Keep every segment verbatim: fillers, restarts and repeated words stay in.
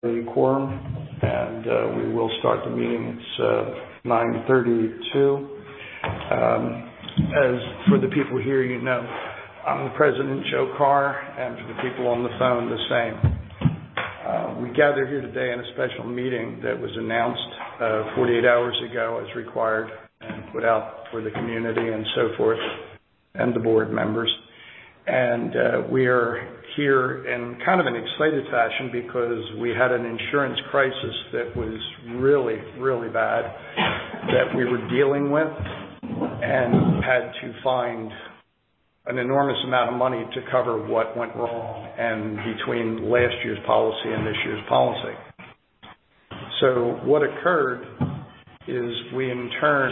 a quorum, and uh, we will start the meeting. It's uh, nine thirty-two. Um, as for the people here, you know, I'm the President, Joe Carr, and for the people on the phone, the same. Uh, we gather here today in a special meeting that was announced uh, forty-eight hours ago as required and put out for the community and so forth, and the board members. And uh, we are here in kind of an excited fashion because we had an insurance crisis that was really, really bad that we were dealing with and had to find an enormous amount of money to cover what went wrong and between last year's policy and this year's policy. So what occurred is we in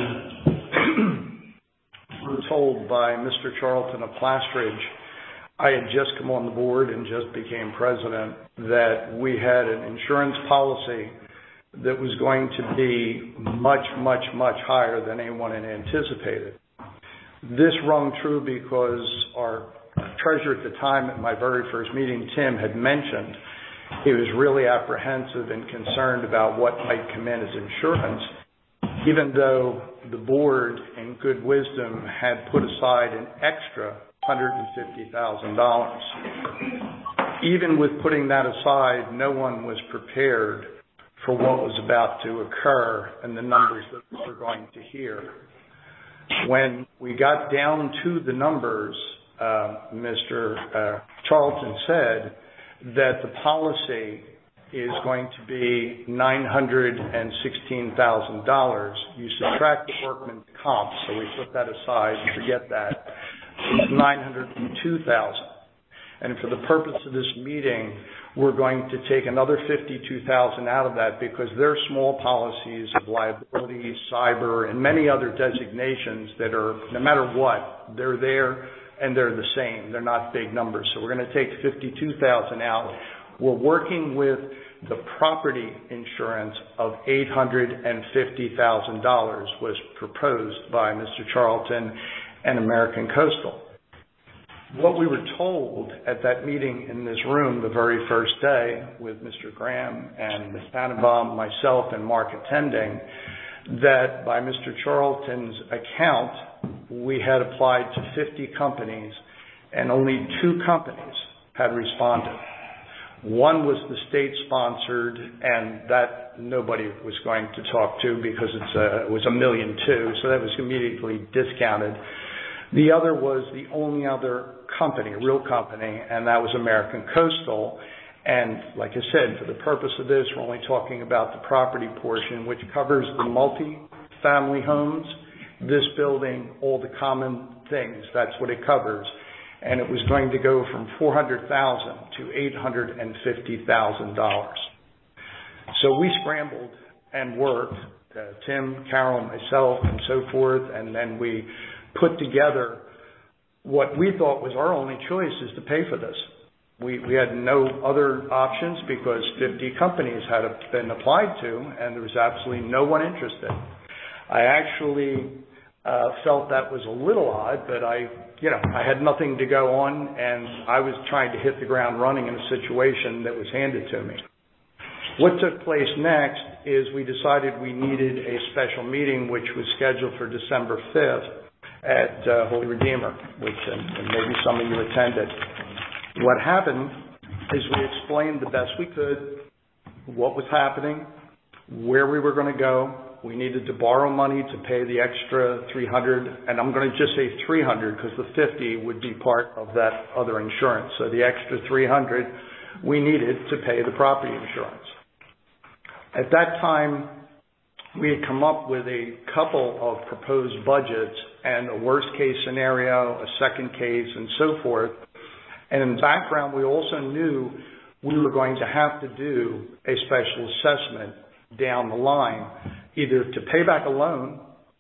turn were told by Mister Charlton of Plastridge, I had just come on the board and just became president, that we had an insurance policy that was going to be much, much, much higher than anyone had anticipated. This rung true because our treasurer at the time at my very first meeting, Tim, had mentioned he was really apprehensive and concerned about what might come in as insurance, even though the board, in good wisdom, had put aside an extra one hundred fifty thousand dollars. Even with putting that aside, no one was prepared for what was about to occur and the numbers that we were going to hear. When we got down to the numbers, uh, Mister Uh, Charlton said that the policy is going to be nine hundred sixteen thousand dollars. You subtract the workman's comp, so we put that aside, forget that. It's nine hundred two thousand dollars. And for the purpose of this meeting, we're going to take another fifty-two thousand dollars out of that because they're small policies of liability, cyber, and many other designations that are, no matter what, they're there and they're the same. They're not big numbers. So we're going to take fifty-two thousand dollars out. We're working with the property insurance of eight hundred fifty thousand dollars was proposed by Mister Charlton and American Coastal. What we were told at that meeting in this room the very first day with Mister Graham and Miz Tannenbaum, myself, and Mark attending, that by Mister Charlton's account, we had applied to fifty companies and only two companies had responded. One was the state-sponsored, and that nobody was going to talk to because it's a, it was a million two, so that was immediately discounted. The other was the only other company, a real company, and that was American Coastal. And like I said, for the purpose of this, we're only talking about the property portion, which covers the multi-family homes, this building, all the common things. That's what it covers. And it was going to go from four hundred thousand dollars to eight hundred fifty thousand dollars. So we scrambled and worked, uh, Tim, Carol, myself, and so forth, and then we put together what we thought was our only choice is to pay for this. We, we had no other options because fifty companies had been applied to, and there was absolutely no one interested. I actually uh, felt that was a little odd, but I, you know, I had nothing to go on, and I was trying to hit the ground running in a situation that was handed to me. What took place next is we decided we needed a special meeting, which was scheduled for December fifth at uh, Holy Redeemer, which and, and maybe some of you attended. What happened is we explained the best we could what was happening, where we were going to go. We needed to borrow money to pay the extra three hundred dollars, and I'm going to just say three hundred dollars because the fifty would be part of that other insurance. So the extra three hundred dollars we needed to pay the property insurance. At that time, we had come up with a couple of proposed budgets and a worst case scenario, a second case, and so forth. And in the background, we also knew we were going to have to do a special assessment down the line, either to pay back a loan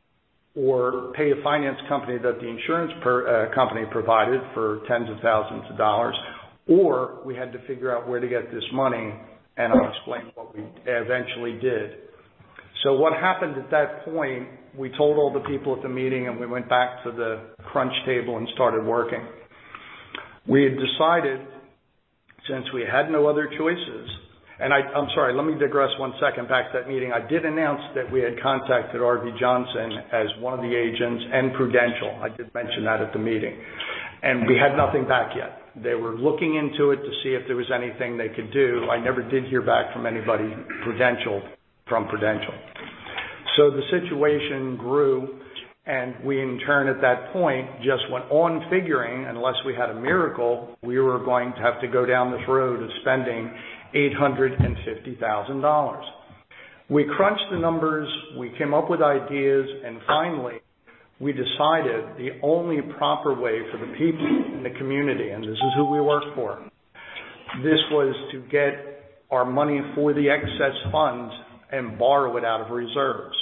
or pay a finance company that the insurance per, uh, company provided for tens of thousands of dollars, or we had to figure out where to get this money, and I'll explain what we eventually did. So what happened at that point, we told all the people at the meeting and we went back to the crunch table and started working. We had decided, since we had no other choices, And I, I'm sorry, let me digress one second back to that meeting. I did announce that we had contacted R V Johnson as one of the agents and Prudential. I did mention that at the meeting. And we had nothing back yet. They were looking into it to see if there was anything they could do. I never did hear back from anybody Prudential, from Prudential. So the situation grew, and we in turn at that point just went on figuring, unless we had a miracle, we were going to have to go down this road of spending eight hundred fifty thousand dollars. We crunched the numbers, we came up with ideas, and finally we decided the only proper way for the people in the community, and this is who we work for, this was to get our money for the excess funds and borrow it out of reserves.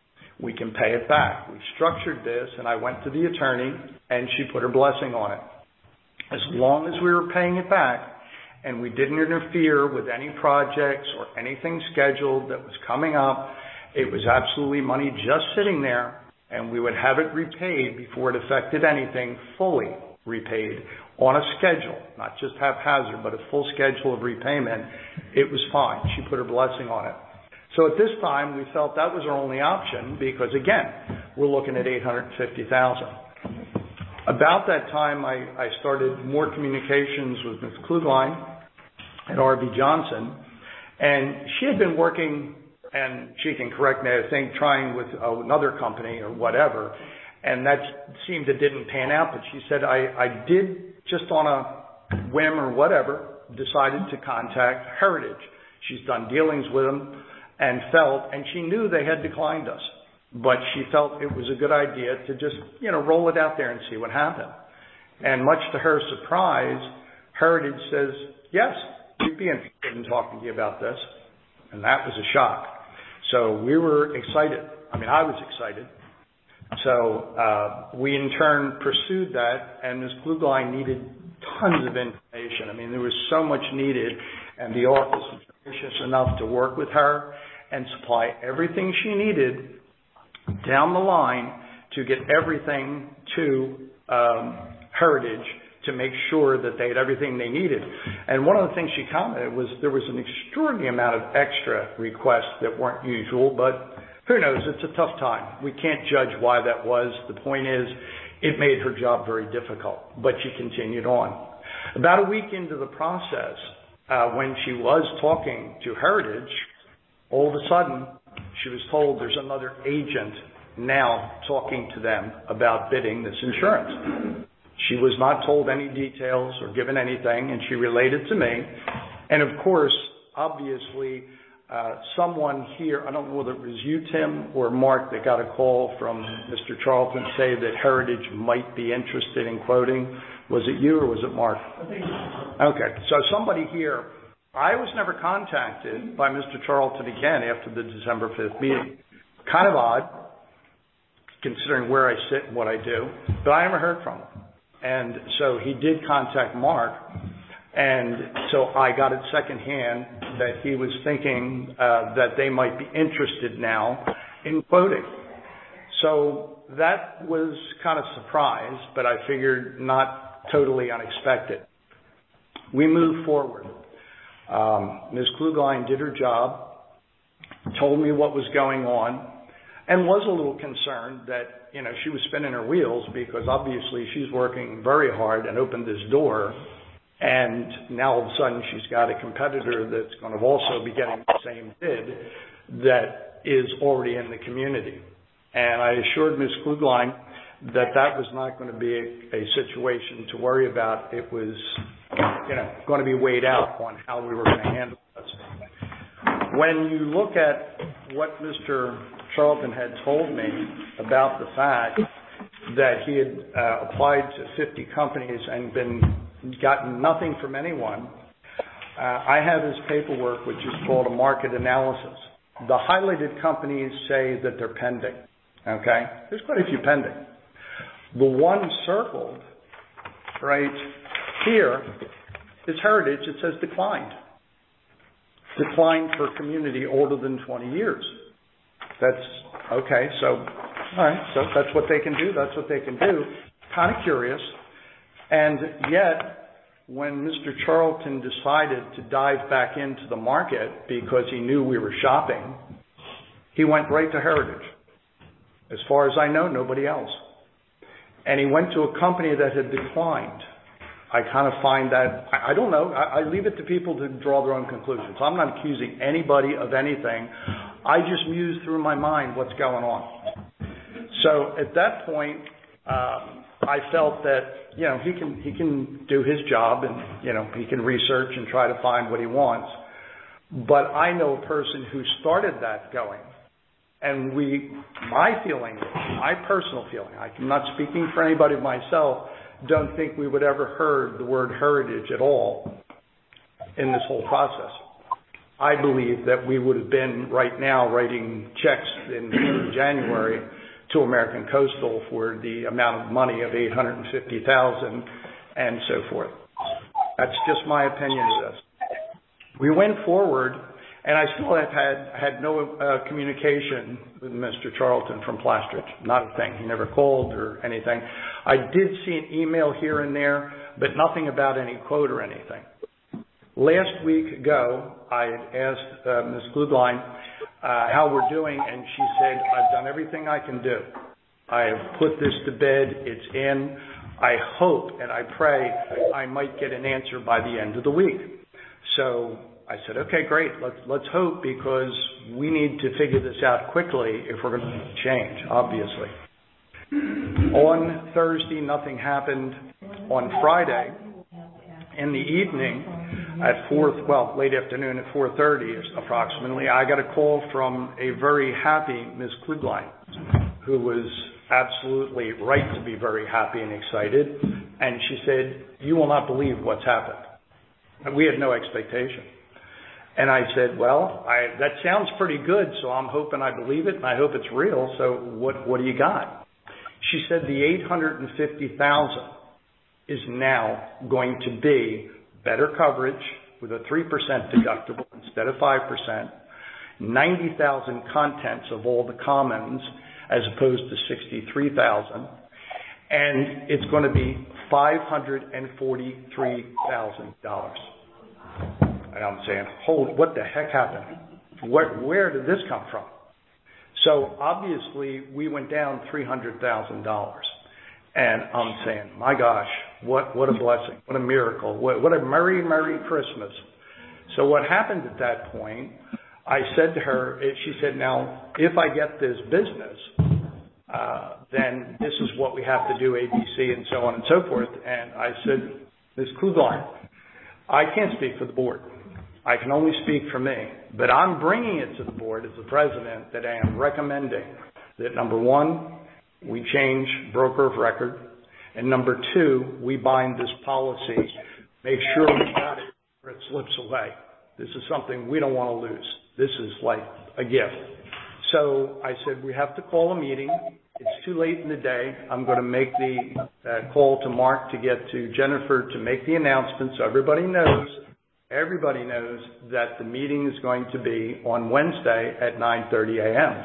We can pay it back. We structured this, and I went to the attorney, and she put her blessing on it. As long as we were paying it back, and we didn't interfere with any projects or anything scheduled that was coming up, it was absolutely money just sitting there, and we would have it repaid before it affected anything, fully repaid on a schedule, not just haphazard, but a full schedule of repayment. It was fine. She put her blessing on it. So at this time, we felt that was our only option because, again, we're looking at eight hundred fifty thousand dollars. About that time, I, I started more communications with Miz Klugline at R V Johnson, and she had been working, and she can correct me, I think, trying with another company or whatever, and that seemed it didn't pan out, but she said, I, I did, just on a whim or whatever, decided to contact Heritage. She's done dealings with them and felt, and she knew they had declined us, but she felt it was a good idea to just, you know, roll it out there and see what happened. And much to her surprise, Heritage says, yes, we'd be interested in talking to you about this. And that was a shock. So we were excited. I mean, I was excited. So uh, we in turn pursued that, and Miz Klugline needed tons of information. I mean, there was so much needed, and the office was gracious enough to work with her and supply everything she needed down the line to get everything to um, Heritage to make sure that they had everything they needed. And one of the things she commented was there was an extraordinary amount of extra requests that weren't usual, but who knows, it's a tough time. We can't judge why that was. The point is, it made her job very difficult, but she continued on. About a week into the process, uh, when she was talking to Heritage, all of a sudden, she was told there's another agent now talking to them about bidding this insurance. She was not told any details or given anything, and she relayed it to me. And of course, obviously, uh, someone here, I don't know whether it was you, Tim, or Mark, that got a call from Mister Charlton say that Heritage might be interested in quoting. Was it you or was it Mark? I think so. Okay, so somebody here, I was never contacted by Mister Charlton again after the December fifth meeting. Kind of odd, considering where I sit and what I do, but I never heard from him. And so he did contact Mark, and so I got it secondhand that he was thinking uh, that they might be interested now in quoting. So that was kind of surprised, but I figured not totally unexpected. We moved forward. Um, Miz Klugline did her job, told me what was going on, and was a little concerned that, you know, she was spinning her wheels because obviously she's working very hard and opened this door, and now all of a sudden she's got a competitor that's going to also be getting the same bid that is already in the community. And I assured Miz Klugline that that was not going to be a, a situation to worry about. It was, you know, going to be weighed out on how we were going to handle this. When you look at what Mister Charlton had told me about the fact that he had uh, applied to fifty companies and been gotten nothing from anyone, uh, I have his paperwork, which is called a market analysis. The highlighted companies say that they're pending. Okay, there's quite a few pending. The one circled right here is Heritage. It says declined. Declined for community older than twenty years. That's okay. So, all right. So that's what they can do. That's what they can do. Kind of curious. And yet, when Mister Charlton decided to dive back into the market because he knew we were shopping, he went right to Heritage. As far as I know, nobody else. And he went to a company that had declined. I kind of find that, I, I don't know, I, I leave it to people to draw their own conclusions. I'm not accusing anybody of anything. I just muse through my mind what's going on. So at that point, um, I felt that, you know, he can, he can do his job and, you know, he can research and try to find what he wants. But I know a person who started that going. And we, my feeling, my personal feeling, I'm not speaking for anybody but myself, don't think we would ever heard the word heritage at all in this whole process. I believe that we would have been right now writing checks in January to American Coastal for the amount of money of eight hundred fifty thousand dollars and so forth. That's just my opinion of this. We went forward, and I still have had had no uh, communication with Mister Charlton from Plastridge. Not a thing. He never called or anything. I did see an email here and there, but nothing about any quote or anything. Last week ago, I had asked uh, Miz Gludline uh, how we're doing, and she said, I've done everything I can do. I have put this to bed. It's in. I hope and I pray I might get an answer by the end of the week. So I said, okay, great. Let's let's hope, because we need to figure this out quickly if we're going to change, obviously. On Thursday, nothing happened. On Friday, in the evening, at four, well, late afternoon at four thirty approximately, I got a call from a very happy Miz Klugline, who was absolutely right to be very happy and excited. And she said, you will not believe what's happened. And we had no expectation. And I said, well, I, that sounds pretty good, so I'm hoping I believe it, and I hope it's real. So what, what do you got? She said the eight hundred fifty thousand dollars is now going to be better coverage with a three percent deductible instead of five percent, ninety thousand contents of all the commons as opposed to sixty-three thousand, and it's going to be five hundred forty-three thousand dollars. And I'm saying, hold, what the heck happened? Where, where did this come from? So obviously we went down three hundred thousand dollars. And I'm saying, my gosh, what, what a blessing, what a miracle, what, what a merry, merry Christmas. So what happened at that point, I said to her, she said, now, if I get this business, uh, then this is what we have to do, A B C, and so on and so forth. And I said, Miz Klugline, I can't speak for the board. I can only speak for me. But I'm bringing it to the board as the president that I am recommending that, number one, we change broker of record, and number two, we bind this policy, make sure we got it or it slips away. This is something we don't want to lose. This is like a gift. So I said, we have to call a meeting. It's too late in the day. I'm going to make the uh, call to Mark to get to Jennifer to make the announcement so everybody knows, everybody knows that the meeting is going to be on Wednesday at nine thirty a.m.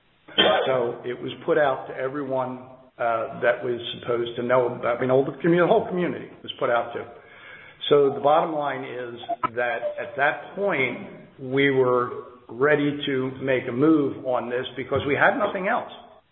So it was put out to everyone uh, that was supposed to know about, I mean, all the, community, the whole community was put out to. So the bottom line is that at that point, we were ready to make a move on this because we had nothing else.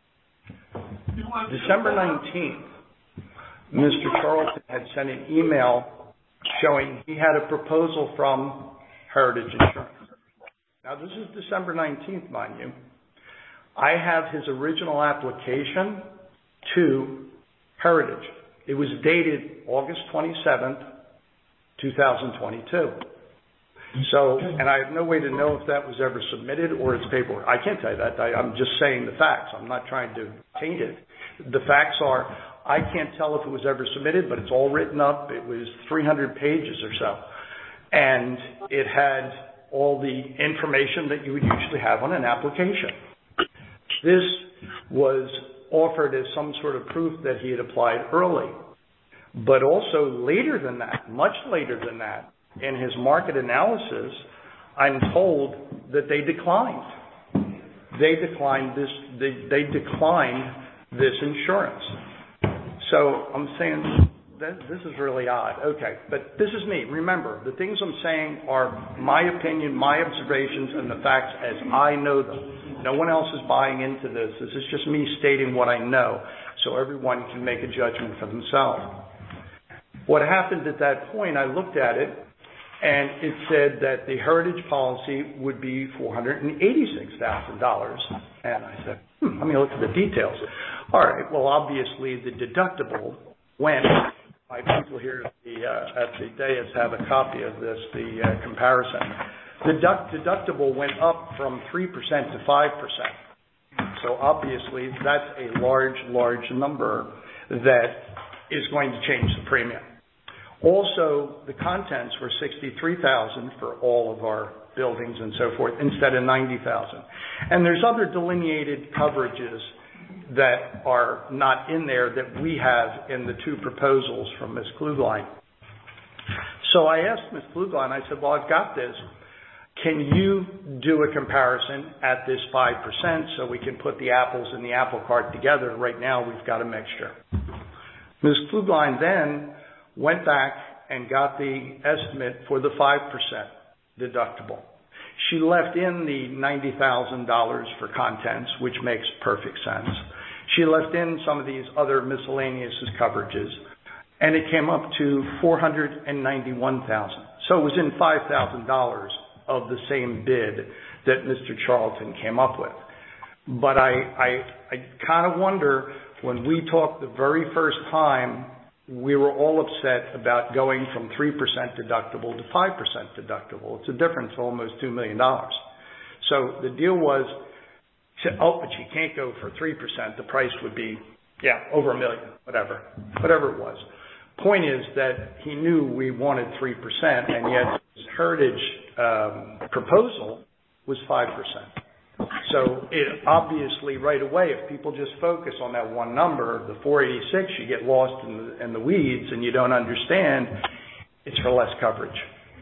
December nineteenth, Mister Charlton had sent an email showing he had a proposal from Heritage Insurance. Now, this is December nineteenth, mind you. I have his original application to Heritage. It was dated August twenty-seventh, two thousand twenty-two. So, and I have no way to know if that was ever submitted or it's paperwork. I can't tell you that. I, I'm just saying the facts. I'm not trying to taint it. The facts are, I can't tell if it was ever submitted, but it's all written up. It was three hundred pages or so. And it had all the information that you would usually have on an application. This was offered as some sort of proof that he had applied early. But also later than that, much later than that, in his market analysis, I'm told that they declined. They declined this, they, they declined this insurance. So I'm saying, this, this is really odd. Okay, but this is me. Remember, the things I'm saying are my opinion, my observations, and the facts as I know them. No one else is buying into this. This is just me stating what I know, so everyone can make a judgment for themselves. What happened at that point, I looked at it, and it said that the heritage policy would be four hundred eighty-six thousand dollars. And I said, hmm, let me look at the details. All right, well, obviously the deductible went, my people here at the, uh, at the dais have a copy of this, the uh, comparison. The deduct- deductible went up from three percent to five percent. So obviously that's a large, large number that is going to change the premium. Also, the contents were sixty-three thousand dollars for all of our buildings and so forth instead of ninety thousand dollars. And there's other delineated coverages that are not in there that we have in the two proposals from Miz Klugline. So I asked Miz Klugline, I said, well, I've got this. Can you do a comparison at this five percent so we can put the apples in the apple cart together? Right now we've got a mixture. Miz Klugline then went back and got the estimate for the five percent deductible. She left in the ninety thousand dollars for contents, which makes perfect sense. She left in some of these other miscellaneous coverages, and it came up to four hundred ninety-one thousand dollars. So it was in five thousand dollars of the same bid that Mister Charlton came up with. But I, I, I kind of wonder, when we talked the very first time, we were all upset about going from three percent deductible to five percent deductible. It's a difference of almost two million dollars. So the deal was, oh, but you can't go for three percent. The price would be, yeah, over a million, whatever, whatever it was. Point is that he knew we wanted three percent, and yet his heritage um, proposal was five percent. So it obviously right away, if people just focus on that one number, the four eighty-six, you get lost in the, in the weeds and you don't understand it's for less coverage.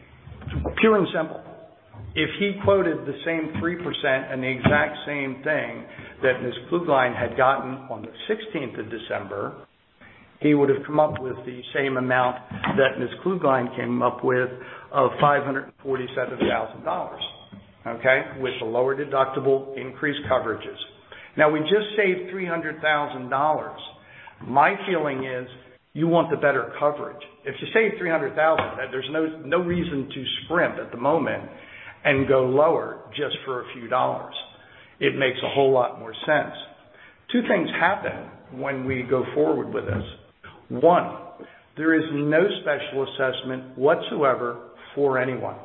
Pure and simple. If he quoted the same three percent and the exact same thing that Miz Klugline had gotten on the sixteenth of December, he would have come up with the same amount that Miz Klugline came up with of five hundred forty-seven thousand dollars. Okay, with the lower deductible, increased coverages. Now, we just saved three hundred thousand dollars. My feeling is you want the better coverage. If you save three hundred thousand dollars, there's no, no reason to scrimp at the moment and go lower just for a few dollars. It makes a whole lot more sense. Two things happen when we go forward with this. One, there is no special assessment whatsoever for anyone.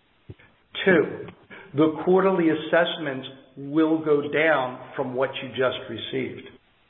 Two, the quarterly assessments will go down from what you just received.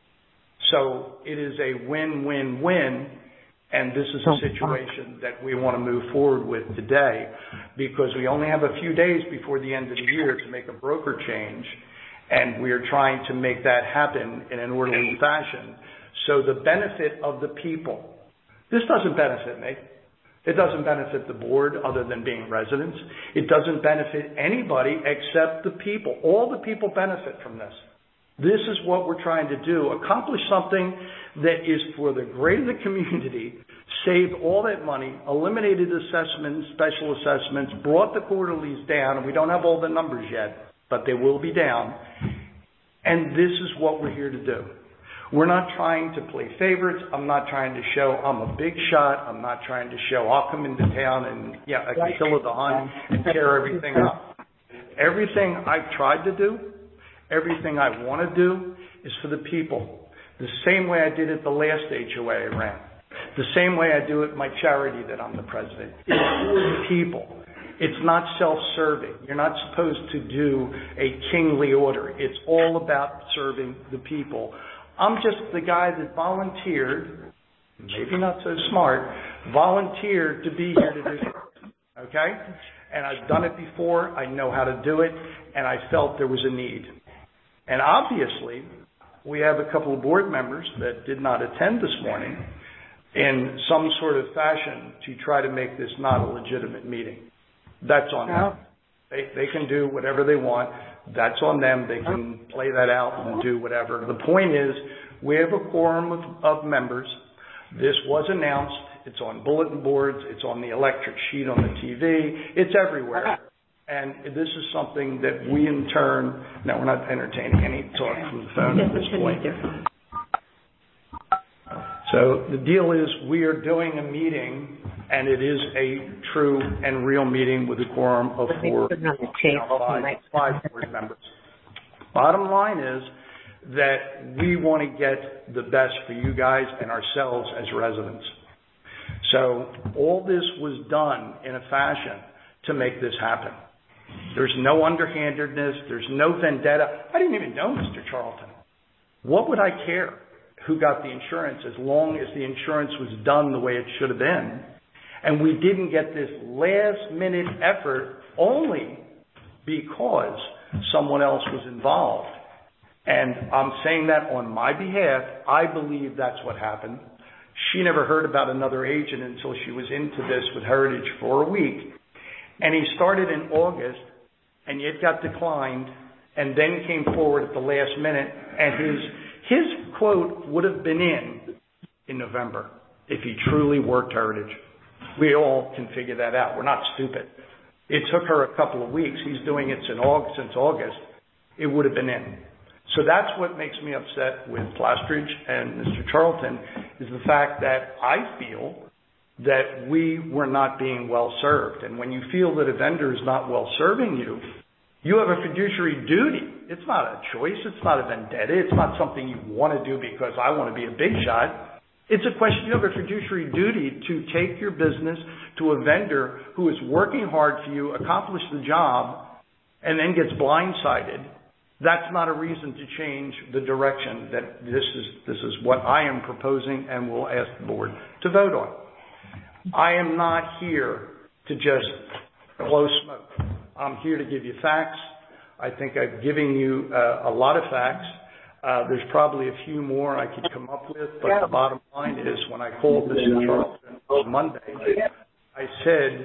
So it is a win-win-win, and this is a situation that we want to move forward with today because we only have a few days before the end of the year to make a broker change, and we are trying to make that happen in an orderly fashion. So the benefit of the people, this doesn't benefit me. It doesn't benefit the board other than being residents. It doesn't benefit anybody except the people. All the people benefit from this. This is what we're trying to do, accomplish something that is for the great of the community, saved all that money, eliminated assessments, special assessments, brought the quarterlies down, and we don't have all the numbers yet, but they will be down. And this is what we're here to do. We're not trying to play favorites. I'm not trying to show I'm a big shot. I'm not trying to show I'll come into town and, yeah, I can kill the hunt and tear everything up. Everything I've tried to do, everything I want to do is for the people. The same way I did it the last H O A I ran. The same way I do it my charity that I'm the president. It's for the people. It's not self-serving. You're not supposed to do a kingly order. It's all about serving the people. I'm just the guy that volunteered, maybe not so smart, volunteered to be here to do this, okay? And I've done it before, I know how to do it, and I felt there was a need. And obviously, we have a couple of board members that did not attend this morning in some sort of fashion to try to make this not a legitimate meeting. That's on them. They, they can do whatever they want. That's on them. They can play that out and do whatever. The point is, we have a quorum of, of members. This was announced. It's on bulletin boards. It's on the electric sheet on the T V. It's everywhere. And this is something that we in turn, no, we're not entertaining any talk from the phone at this point. So the deal is we are doing a meeting, and it is a true and real meeting with a quorum of four, five, five board members. Bottom line is that we want to get the best for you guys and ourselves as residents. So all this was done in a fashion to make this happen. There's no underhandedness. There's no vendetta. I didn't even know Mister Charlton. What would I care who got the insurance as long as the insurance was done the way it should have been? And we didn't get this last-minute effort only because someone else was involved. And I'm saying that on my behalf. I believe that's what happened. She never heard about another agent until she was into this with Heritage for a week. And he started in August, and yet got declined, and then came forward at the last minute, and his his quote would have been in in November if he truly worked Heritage. We all can figure that out. We're not stupid. It took her a couple of weeks. He's doing it since August. Since August. It would have been in. So that's what makes me upset with Plastridge and Mister Charlton, is the fact that I feel that we were not being well served. And when you feel that a vendor is not well serving you, you have a fiduciary duty. It's not a choice. It's not a vendetta. It's not something you want to do because I want to be a big shot. It's a question. You have a fiduciary duty to take your business to a vendor who is working hard for you, accomplish the job, and then gets blindsided. That's not a reason to change the direction that this is, this is what I am proposing and will ask the board to vote on. I am not here to just blow smoke. I'm here to give you facts. I think I've given you uh, a lot of facts. Uh, there's probably a few more I could come up with, but the bottom line is when I called Mister Charlton on Monday, I said,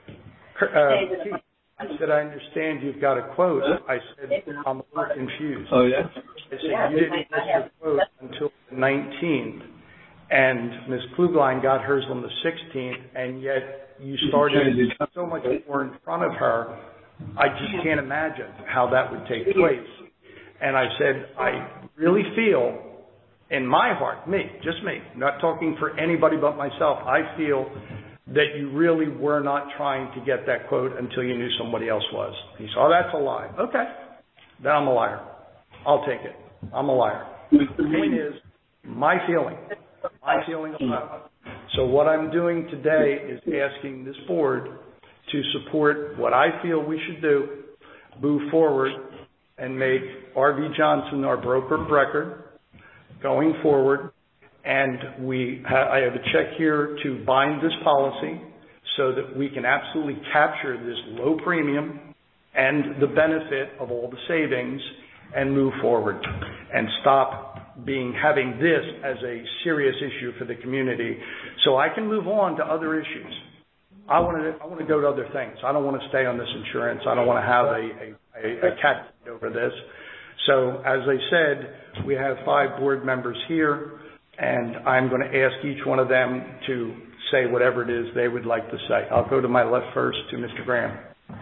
uh, Keith, I said, I understand you've got a quote. I said, I'm a little confused. Oh, yeah? I said, you didn't get your quote until the nineteenth. And Miz Klugline got hers on the sixteenth, and yet you started so much more in front of her. I just can't imagine how that would take place. And I said, I really feel in my heart, me, just me, not talking for anybody but myself, I feel that you really were not trying to get that quote until you knew somebody else was. He said, oh, that's a lie. Okay, then I'm a liar. I'll take it. I'm a liar. The point is, my feeling. My feeling about it. So what I'm doing today is asking this board to support what I feel we should do, move forward, and make R V Johnson our broker of record going forward. And we ha- I have a check here to bind this policy so that we can absolutely capture this low premium and the benefit of all the savings and move forward and stop being having this as a serious issue for the community, so I can move on to other issues. I want to I want to go to other things. I don't want to stay on this insurance. I don't want to have a a, a, a cat over this. So as I said, we have five board members here, and I'm going to ask each one of them to say whatever it is they would like to say. I'll go to my left first to Mister Graham.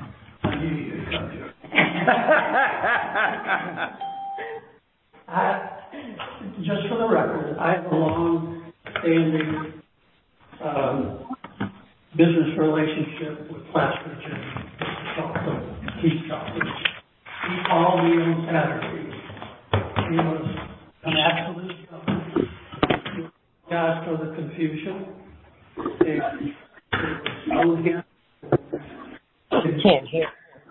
I, just for the record, I have a long-standing um, business relationship with Plastridge and Mister Charlton, Keith Charlton. He called me on Saturday. He was an absolute joke. Guys, for the confusion. And I was here. You can't hear.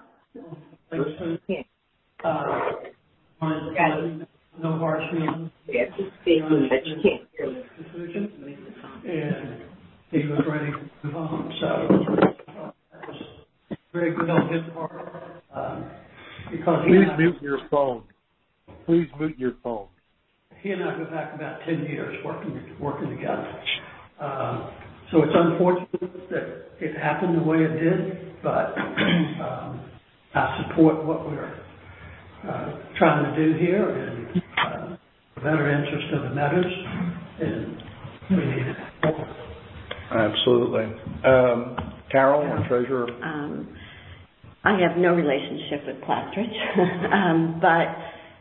Uh, wanted no harsh feelings. Yes, but you can't hear. And he was ready to move on. So uh, that was very good on his part. Um, because he Please and I, mute your phone. Please mute your phone. He and I go back about ten years working working together. Um, so it's unfortunate that it happened the way it did, but um, I support what we're uh, trying to do here and uh, the better interest of the matters. And we need. Absolutely. Um, Carol, our treasurer. Um, I have no relationship with Plastridge, um, but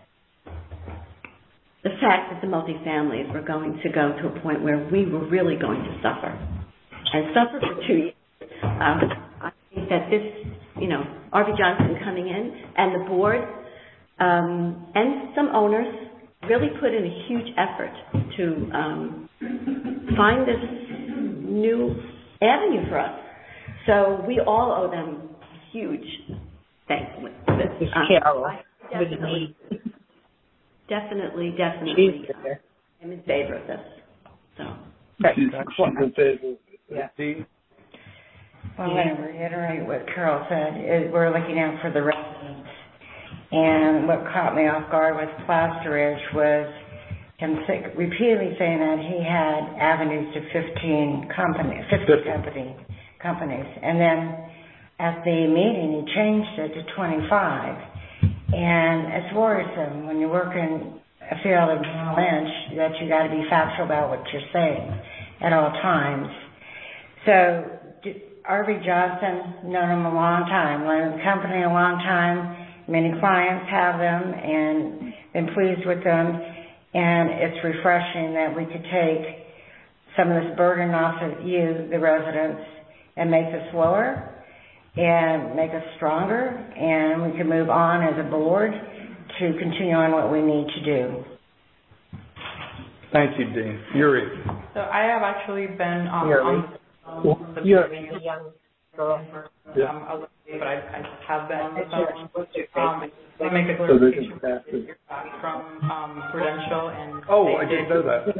the fact that the multifamilies were going to go to a point where we were really going to suffer, and suffer for two years, um, I think that this, you know, R V Johnson coming in and the board um, and some owners really put in a huge effort to um, find this new avenue for us. So we all owe them huge thanks. Um, definitely, definitely, definitely, uh, I'm in favor of this. So. She's in favor. Yeah. Dee? Well, I'm going to reiterate what Carol said. Is we're looking out for the residents. And what caught me off guard with Plasteridge was him repeatedly saying that he had avenues to fifteen companies, fifty company, companies. And then at the meeting, he changed it to twenty-five. And it's worrisome when you work in a field of Lynch that you got to be factual about what you're saying at all times. So R V Johnson, known him a long time, known the company a long time. Many clients have them and been pleased with them. And it's refreshing that we could take some of this burden off of you, the residents, and make this lower and make us stronger. And we can move on as a board to continue on what we need to do. Thank you, Dean. Yuri. So I have actually been um, Yuri. on the phone with the Yuri. young girl for um, a little bit, but I, I have been on the phone. Um, I want to make a clarification from um, Prudential and Oh, I didn't know that.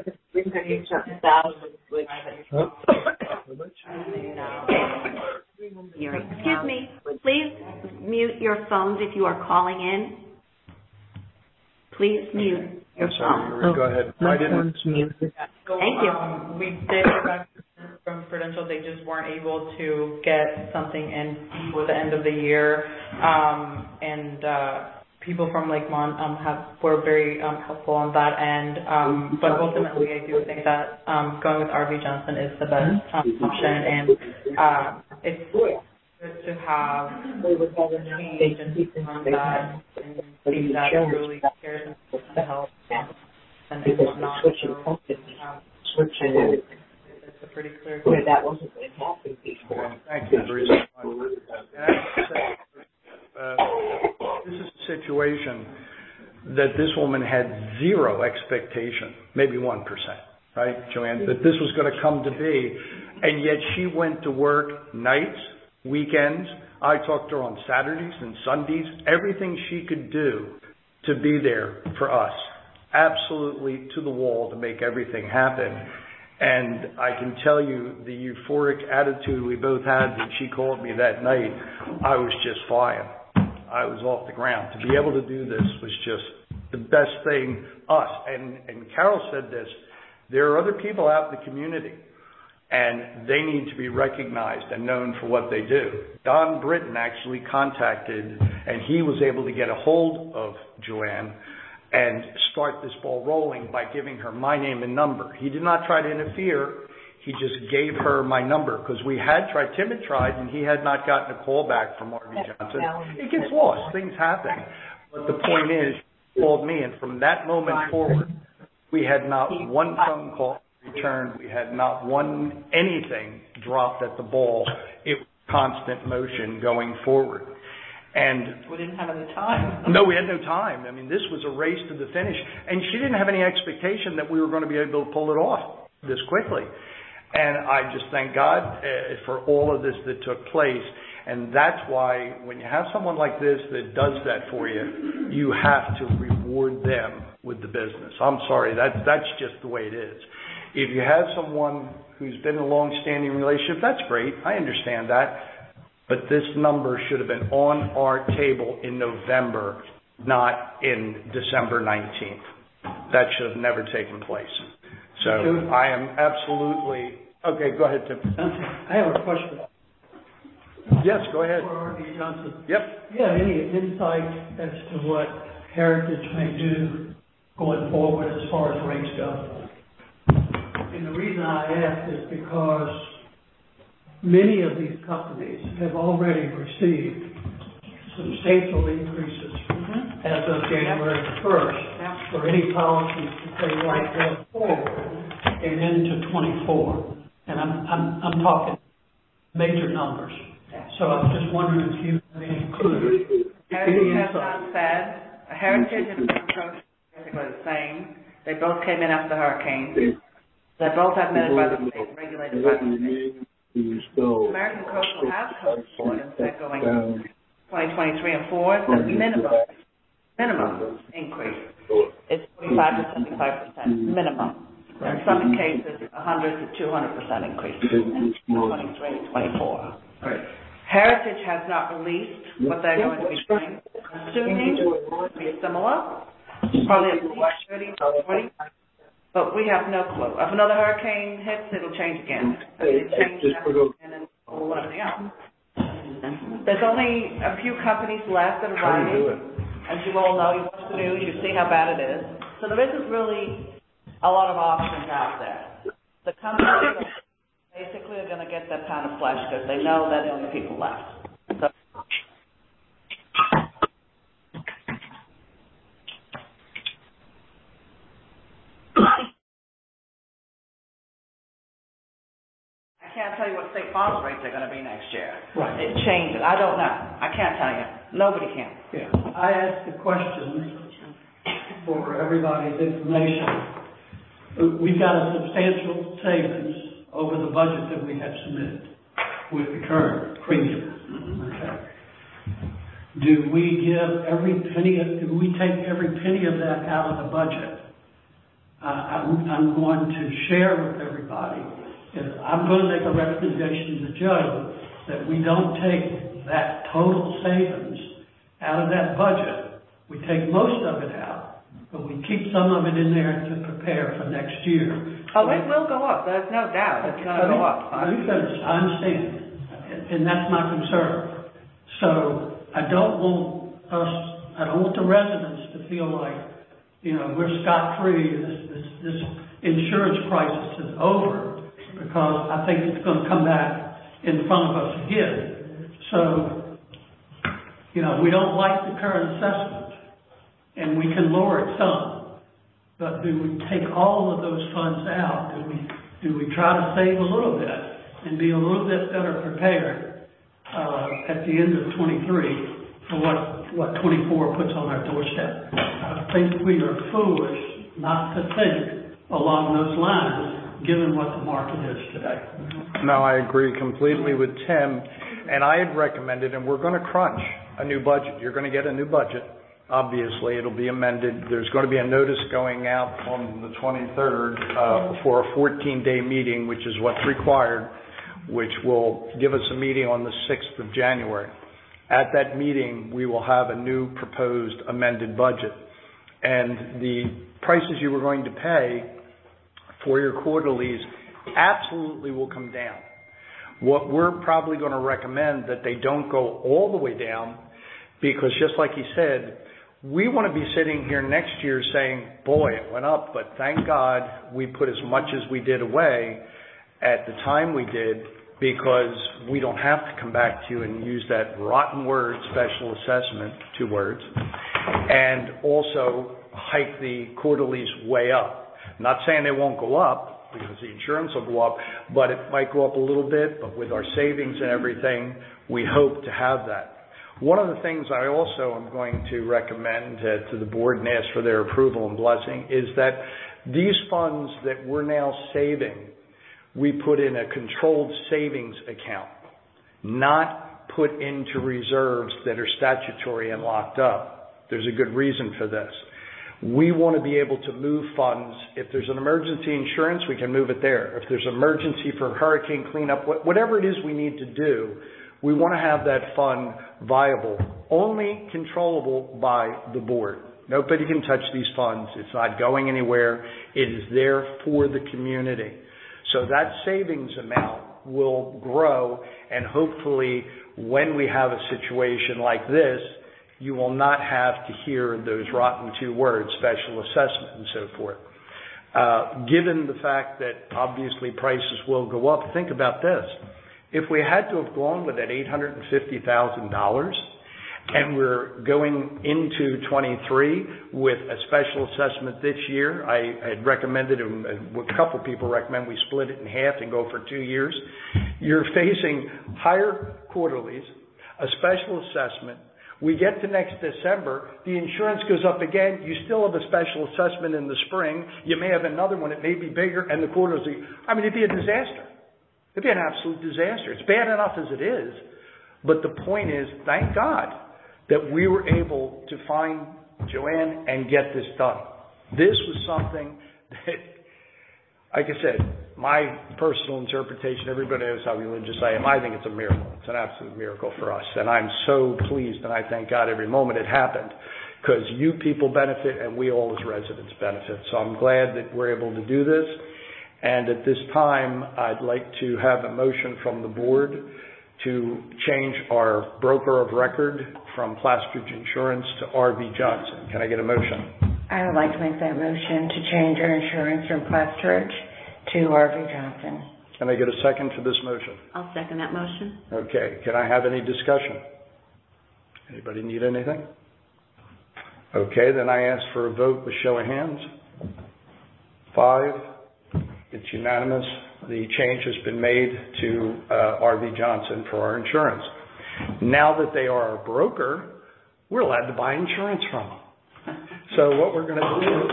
Excuse me, please mute your phones if you are calling in. Please mute your I'm sorry, phone. Yuri, go ahead. I didn't. So, Thank you. Um, we did hear back from Prudential. They just weren't able to get something in before the end of the year. Um, and uh, people from Lakemont um, have were very um, helpful on that end. Um, but ultimately, I do think that um, going with R V Johnson is the best um, option. And uh, it's good to have change and on that and see that truly cares and to help and, and whatnot. So, um, it's a pretty clear. Where that wasn't going to happen before. Thank you, Teresa. And I have to say, uh, this is a situation that this woman had zero expectation, maybe one percent, right, Joanne, that this was going to come to be, and yet she went to work nights, weekends. I talked to her on Saturdays and Sundays, everything she could do to be there for us, absolutely to the wall to make everything happen. And I can tell you the euphoric attitude we both had when she called me that night, I was just flying. I was off the ground. To be able to do this was just the best thing, us. And, and Carol said this, there are other people out in the community, and they need to be recognized and known for what they do. Don Britton actually contacted, and he was able to get a hold of Joanne and start this ball rolling by giving her my name and number. He did not try to interfere. He just gave her my number because we had tried, Tim had tried, and he had not gotten a call back from R V Johnson. It gets lost. Things happen. But the point is, she called me, and from that moment forward, we had not one phone call returned. We had not one anything dropped at the ball. It was constant motion going forward. And we didn't have any time. No, we had no time. I mean, this was a race to the finish. And she didn't have any expectation that we were going to be able to pull it off this quickly. And I just thank God uh, for all of this that took place. And that's why when you have someone like this that does that for you, you have to reward them with the business. I'm sorry, that's, that's just the way it is. If you have someone who's been in a long-standing relationship, that's great. I understand that. But this number should have been on our table in November, not in December nineteenth. That should have never taken place. So I am absolutely... Okay, go ahead, Tim. I have a question. Yes, go ahead. For R V Johnson. Yep. Do you have any insight as to what Heritage may do going forward as far as rates go? And the reason I ask is because many of these companies have already received substantial increases Mm-hmm. as of January the first Yeah. for any policies that they write going forward and into twenty-four. And I'm, I'm, I'm talking major numbers. So I'm just wondering if you have included Heritage has not said, Heritage and Coast are basically the same. They both came in after the hurricane. They're both admitted by the state, regulated by the state. American Coastal has come forward and said going twenty twenty-three and forward, the minimum, minimum increase is forty-five to seventy-five percent, minimum. In some cases, one hundred to two hundred percent increase in twenty-three and twenty-four. Right. Heritage has not released what they're going to be doing. Assuming it will be similar, probably at least thirty to forty, but we have no clue. If another hurricane hits, it'll change again. It changes and then all everything else. There's only a few companies left that are writing. As you all know, you watch the news, you see how bad it is. So there isn't really a lot of options out there. The companies basically are going to get that pound of flesh because they know they're the only people left. So, I can't tell you what state farms rates are going to be next year. Right. It changes. I don't know. I can't tell you. Nobody can. Yeah, I asked the question for everybody's information. We've got a substantial savings over the budget that we have submitted with the current premium. Okay. Do we give every penny, of, do we take every penny of that out of the budget? Uh, I'm, I'm going to share with everybody, and I'm going to make a recommendation to Joe that we don't take that total savings out of that budget. We take most of it out, but we keep some of it in there to prepare for next year. Oh, it will go up. There's no doubt it's going to go up. I understand, and, and that's my concern. So I don't want us, I don't want the residents to feel like, you know, we're scot-free, this, this, this insurance crisis is over, because I think it's going to come back in front of us again. So, you know, we don't like the current assessment, and we can lower it some, but do we take all of those funds out? Do we, do we try to save a little bit and be a little bit better prepared uh, at the end of twenty-three for what, what twenty-four puts on our doorstep? I think we are foolish not to think along those lines, given what the market is today. No, I agree completely with Tim, and I had recommended, and we're going to crunch a new budget. You're going to get a new budget. Obviously, it'll be amended. There's going to be a notice going out on the twenty-third uh, for a fourteen-day meeting, which is what's required, which will give us a meeting on the sixth of January. At that meeting, we will have a new proposed amended budget. And the prices you were going to pay for your quarterlies absolutely will come down. What we're probably going to recommend that they don't go all the way down, because just like he said, we want to be sitting here next year saying, boy, it went up, but thank God we put as much as we did away at the time we did, because we don't have to come back to you and use that rotten word, special assessment, two words, and also hike the quarterlies way up. I'm not saying they won't go up, because the insurance will go up, but it might go up a little bit, but with our savings and everything, we hope to have that. One of the things I also am going to recommend uh, to the board and ask for their approval and blessing is that these funds that we're now saving, we put in a controlled savings account, not put into reserves that are statutory and locked up. There's a good reason for this. We want to be able to move funds. If there's an emergency insurance, we can move it there. If there's an emergency for hurricane cleanup, whatever it is we need to do, we want to have that fund viable, only controllable by the board. Nobody can touch these funds. It's not going anywhere. It is there for the community. So that savings amount will grow, and hopefully when we have a situation like this, you will not have to hear those rotten two words, special assessment and so forth. Uh, given the fact that obviously prices will go up, think about this. If we had to have gone with that eight hundred fifty thousand dollars and we're going into twenty-three with a special assessment this year, I had recommended, and a couple people recommend we split it in half and go for two years. You're facing higher quarterlies, a special assessment. We get to next December, the insurance goes up again, you still have a special assessment in the spring, you may have another one, it may be bigger, and the quarters, I mean, it'd be a disaster. It'd be an absolute disaster. It's bad enough as it is, but the point is, thank God that we were able to find Joanne and get this done. This was something that, like I said, my personal interpretation, everybody knows how religious I am. I think it's a miracle. It's an absolute miracle for us. And I'm so pleased, and I thank God every moment it happened, because you people benefit and we all as residents benefit. So I'm glad that we're able to do this. And at this time, I'd like to have a motion from the board to change our broker of record from Plastridge Insurance to R V Johnson. Can I get a motion? I would like to make that motion to change our insurance from Plastridge to R V Johnson. Can I get a second for this motion? I'll second that motion. Okay. Can I have any discussion? Anybody need anything? Okay, then I ask for a vote with show of hands. Five. It's unanimous. The change has been made to uh, R V Johnson for our insurance. Now that they are our broker, we're allowed to buy insurance from them. So what we're going to do,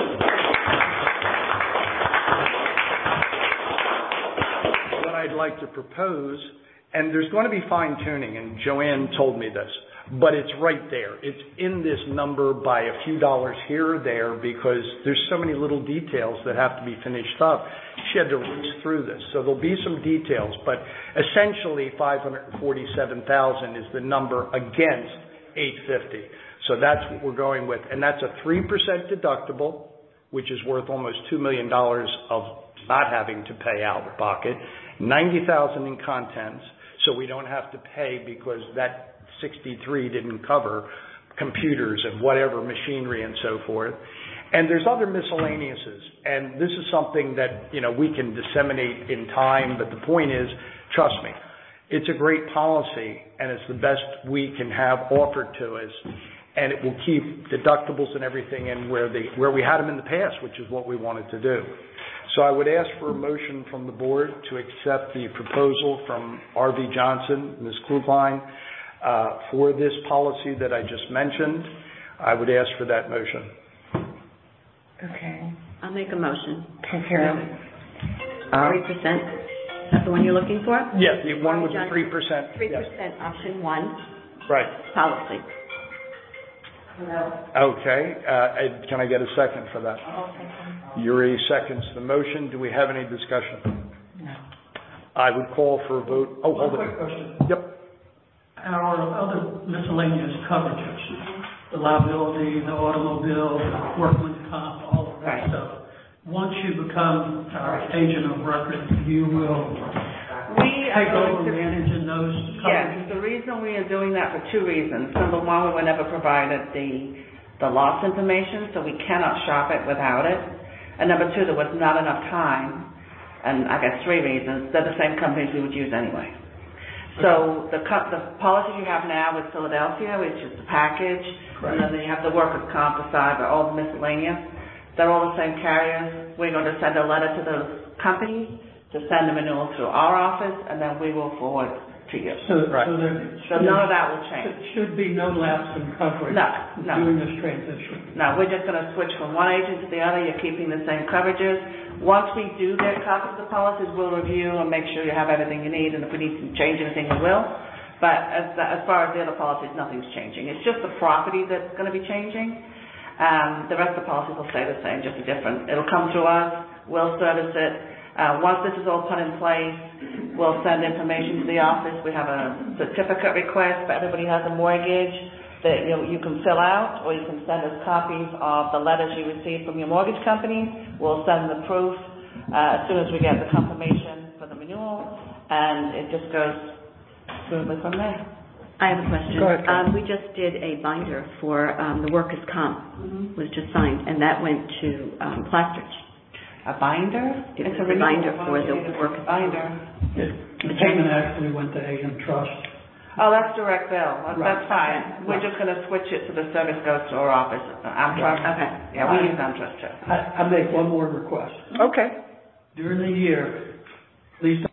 what I'd like to propose, and there's going to be fine tuning, and Joanne told me this, but it's right there. It's in this number by a few dollars here or there because there's so many little details that have to be finished up. She had to reach through this. So there'll be some details, but essentially five hundred forty-seven thousand dollars is the number against eight hundred fifty thousand dollars. So that's what we're going with. And that's a three percent deductible, which is worth almost two million dollars of not having to pay out of pocket, ninety thousand dollars in contents, so we don't have to pay because that sixty-three didn't cover computers and whatever machinery and so forth. And there's other miscellaneouses, and this is something that, you know, we can disseminate in time, but the point is, trust me, it's a great policy, and it's the best we can have offered to us, and it will keep deductibles and everything in where they where we had them in the past, which is what we wanted to do. So I would ask for a motion from the board to accept the proposal from R V Johnson, Miz Klugline, uh, for this policy that I just mentioned. I would ask for that motion. Okay. I'll make a motion. Okay, Carol. Three percent. Is that the one you're looking for? Yes, the one with the three percent. Three percent, option one. Right. Policy. Okay. Uh, can I get a second for that? Yuri seconds the motion. Do we have any discussion? No. I would call for a vote. Oh, hold One it. quick question. Yep. Our other miscellaneous coverages, the liability, the automobile, the workman's comp, all of that Right. stuff. Once you become our agent of record, you will We are take over going to, managing those coverages? yes, the reason we are doing that for two reasons. Number one, we were never provided the, the loss information, so we cannot shop it without it. And number two, there was not enough time, and I guess three reasons. They're the same companies we would use anyway. So the co- the policy you have now with Philadelphia, which is the package, Correct. and then you have the workers' comp aside, but all the miscellaneous, they're all the same carriers. We're going to send a letter to those companies to send the renewal through our office, and then we will forward to you. So, Right. so there So should- none of that will change. There should be no lapse in coverage No, no. during this transition. No, we're just going to switch from one agent to the other. You're keeping the same coverages. Once we do get copies of the policies, we'll review and make sure you have everything you need, and if we need to change anything, we will. But as, as far as the other policies, nothing's changing. It's just the property that's going to be changing. Um, the rest of the policies will stay the same, just different. It'll come through us. We'll service it. Uh, once this is all put in place, we'll send information to the office. We have a certificate request for everybody who has a mortgage that you know, you can fill out, or you can send us copies of the letters you received from your mortgage company. We'll send the proof uh, as soon as we get the confirmation for the renewal, and it just goes smoothly from there. I have a question. Go ahead, Karen. Um, we just did a binder for um, the workers' comp. Mm-hmm. Was just signed, and that went to um, Plastridge. A binder? It's a a binder for the renewal work. binder. The payment actually went to A M Trust. Oh, that's direct bill. That's, Right. that's fine. We're just going to switch it so the service goes to our office. Amtrust. Okay. Yeah, we use Amtrust too. I, I make one more request. Okay. During the year, police